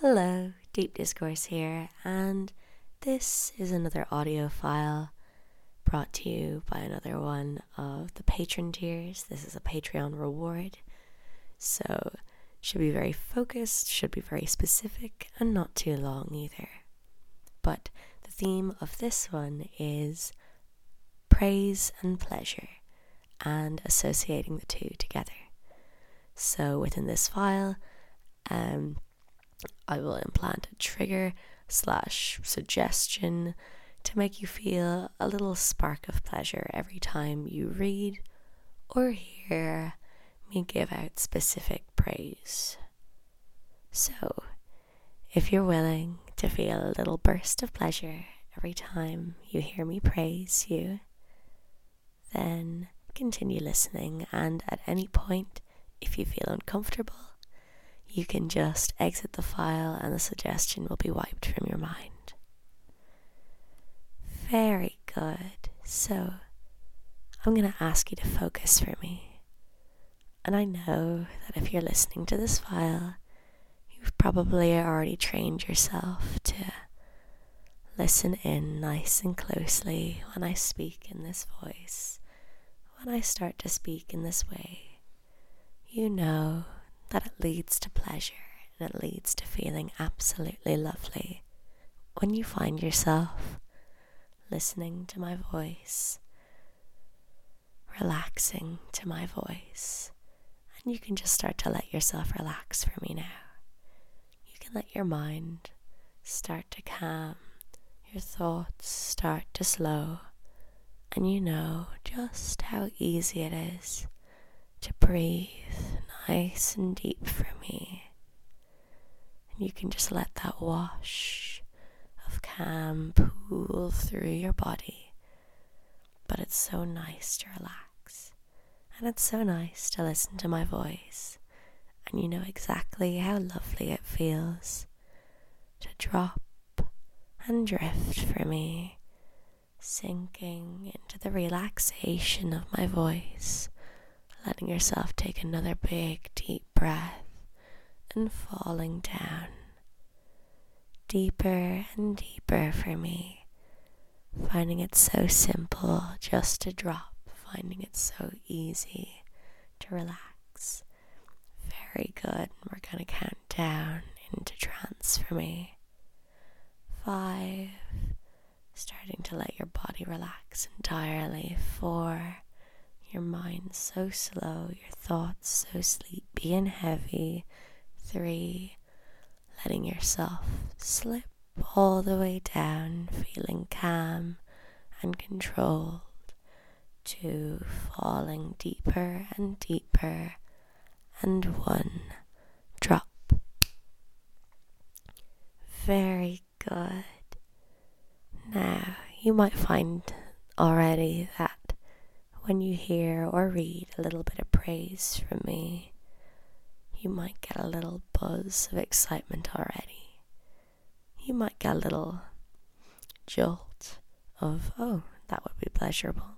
Hello, Deep Discourse here, and this is another audio file brought to you by another one of the patron tiers. This is a Patreon reward, so should be very focused, should be very specific, and not too long either. But the theme of this one is praise and pleasure, and associating the two together. So within this file, I will implant a trigger / suggestion to make you feel a little spark of pleasure every time you read or hear me give out specific praise. So, if you're willing to feel a little burst of pleasure every time you hear me praise you, then continue listening, and at any point, if you feel uncomfortable, you can just exit the file and the suggestion will be wiped from your mind. Very good. So, I'm going to ask you to focus for me. And I know that if you're listening to this file, you've probably already trained yourself to listen in nice and closely when I speak in this voice. When I start to speak in this way, you know that it leads to pleasure and it leads to feeling absolutely lovely when you find yourself listening to my voice, relaxing to my voice, and you can just start to let yourself relax for me now. You can let your mind start to calm, your thoughts start to slow, and you know just how easy it is to breathe nice and deep for me. And you can just let that wash of calm pool through your body. But it's so nice to relax. And it's so nice to listen to my voice. And you know exactly how lovely it feels to drop and drift for me, sinking into the relaxation of my voice, letting yourself take another big deep breath and falling down deeper and deeper for me, finding it so simple just to drop, finding it so easy to relax. Very good. We're gonna count down into trance for me. 5, starting to let your body relax entirely. 4, your mind so slow, your thoughts so sleepy and heavy. 3, letting yourself slip all the way down, feeling calm and controlled. 2, falling deeper and deeper. And 1, drop. Very good. Now, you might find already that when you hear or read a little bit of praise from me, you might get a little buzz of excitement already. You might get a little jolt of, oh, that would be pleasurable.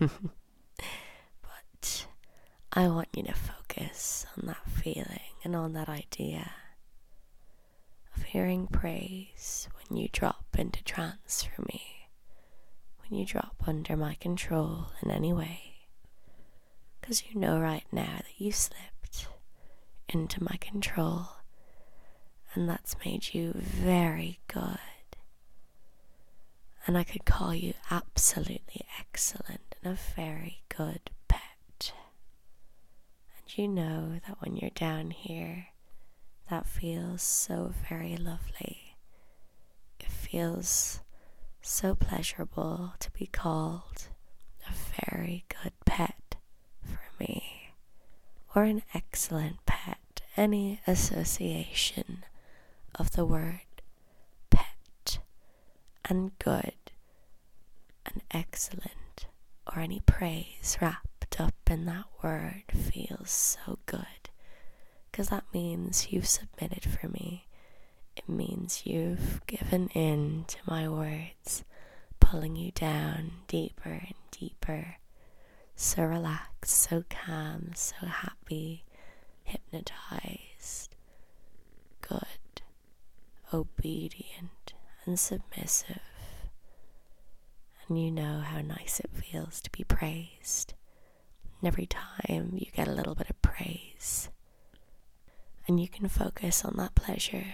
But I want you to focus on that feeling and on that idea of hearing praise when you drop into trance for me. When you drop under my control in any way, because you know right now that you slipped into my control, and that's made you very good, and I could call you absolutely excellent and a very good pet. And you know that when you're down here, that feels so very lovely. It feels so pleasurable to be called a very good pet for me, or an excellent pet. Any association of the word pet and good and excellent, or any praise wrapped up in that word feels so good, because that means you've submitted for me. It means you've given in to my words, pulling you down deeper and deeper. So relaxed, so calm, so happy, hypnotized. Good. obedient and submissive, and you know how nice it feels to be praised. And every time you get a little bit of praise, and you can focus on that pleasure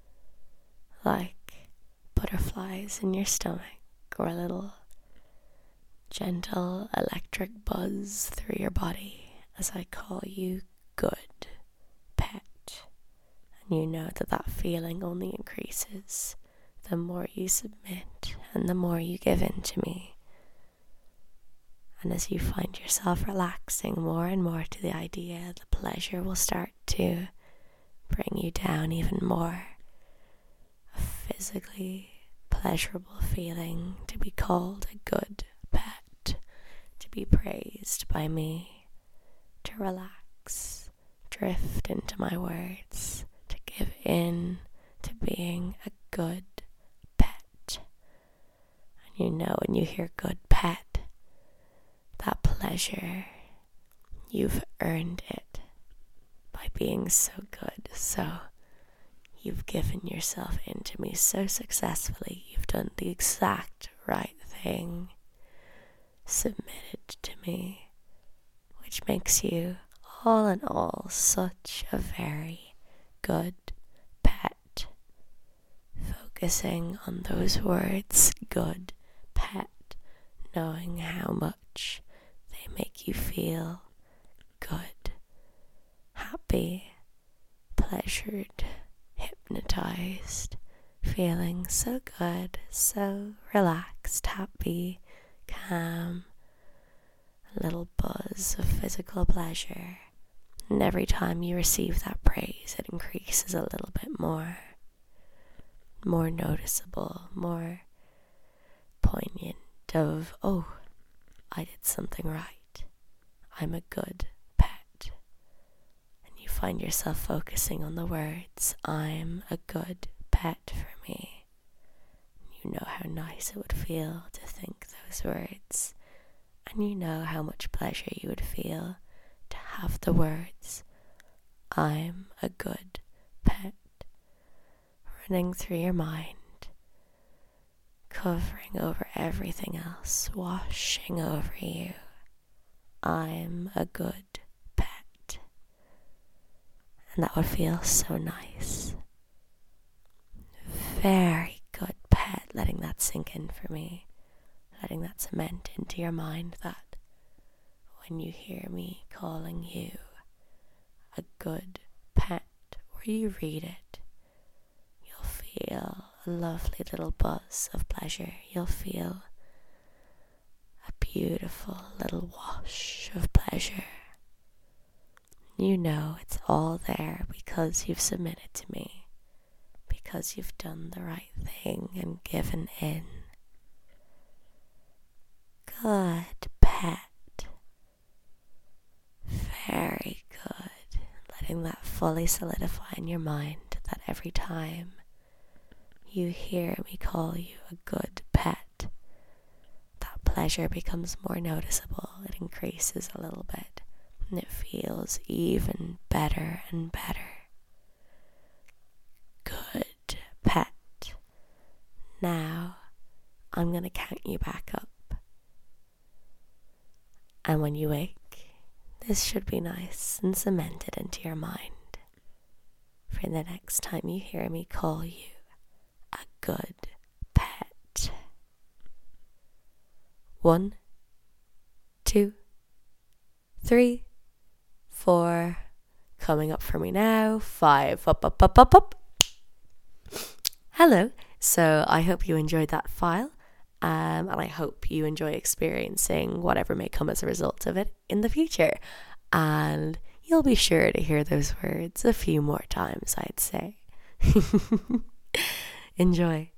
like butterflies in your stomach, or a little gentle electric buzz through your body as I call you good pet. And you know that that feeling only increases the more you submit and the more you give in to me. And as you find yourself relaxing more and more to the idea, the pleasure will start to bring you down even more. A physically pleasurable feeling to be called a good pet, to be praised by me, to relax, drift into my words, to give in to being a good pet. And you know when you hear good pet, that pleasure, you've earned it by being so good. So you've given yourself into me so successfully. You've done the exact right thing, submitted to me, which makes you, all in all, such a very good pet. Focusing on those words, good pet, knowing how much they make you feel good, happy, pleasured, hypnotized, feeling so good, so relaxed, happy, calm, a little buzz of physical pleasure. And every time you receive that praise, it increases a little bit more noticeable, more poignant of, oh, I did something right. I'm a good pet. And you find yourself focusing on the words, I'm a good pet for me. You know how nice it would feel to think those words. And you know how much pleasure you would feel to have the words, I'm a good pet, running through your mind, covering over everything else, washing over you. I'm a good pet. And that would feel so nice. Very good pet, letting that sink in for me, letting that cement into your mind that when you hear me calling you a good pet, or you read it, you'll feel a lovely little buzz of pleasure. You'll feel a beautiful little wash of pleasure. You know it's all there because you've submitted to me, because you've done the right thing and given in. Good pet. Very good. Letting that fully solidify in your mind that every time you hear me call you a good pet, that pleasure becomes more noticeable. It increases a little bit, and it feels even better and better. Good pet. Now, I'm going to count you back up. And when you wake, this should be nice and cemented into your mind for the next time you hear me call you a good pet. 1, 2, 3, 4. Coming up for me now. 5. Up, up, up, up, up. Hello. So I hope you enjoyed that file. And I hope you enjoy experiencing whatever may come as a result of it in the future. And you'll be sure to hear those words a few more times, I'd say. Enjoy.